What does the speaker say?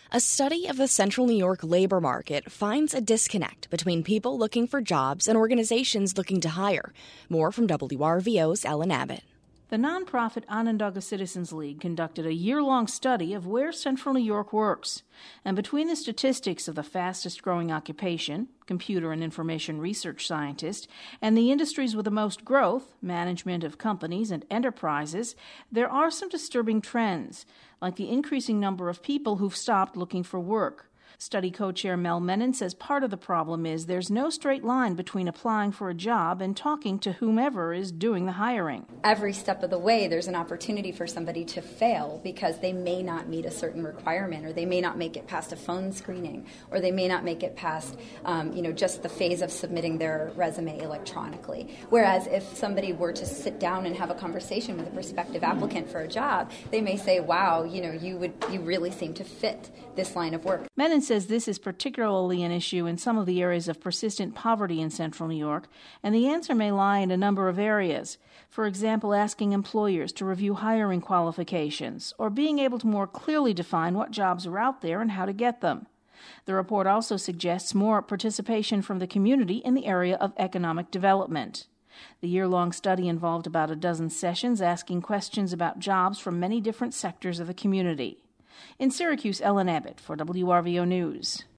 A study of the Central New York labor market finds a disconnect between people looking for jobs and organizations looking to hire. More from WRVO's Ellen Abbott. The nonprofit Onondaga Citizens League conducted a year-long study of where Central New York works. And between the statistics of the fastest-growing occupation, computer and information research scientist, and the industries with the most growth, management of companies and enterprises, there are some disturbing trends, like the increasing number of people who've stopped looking for work. Study co-chair Mel Menon says part of the problem is there's no straight line between applying for a job and talking to whomever is doing the hiring. Every step of the way, there's an opportunity for somebody to fail because they may not meet a certain requirement, or they may not make it past a phone screening, or they may not make it past, just the phase of submitting their resume electronically. Whereas if somebody were to sit down and have a conversation with a prospective applicant for a job, they may say, wow, you really seem to fit this line of work. Menon says this is particularly an issue in some of the areas of persistent poverty in Central New York, and the answer may lie in a number of areas. For example, asking employers to review hiring qualifications, or being able to more clearly define what jobs are out there and how to get them. The report also suggests more participation from the community in the area of economic development. The year-long study involved about a dozen sessions asking questions about jobs from many different sectors of the community. In Syracuse, Ellen Abbott for WRVO News.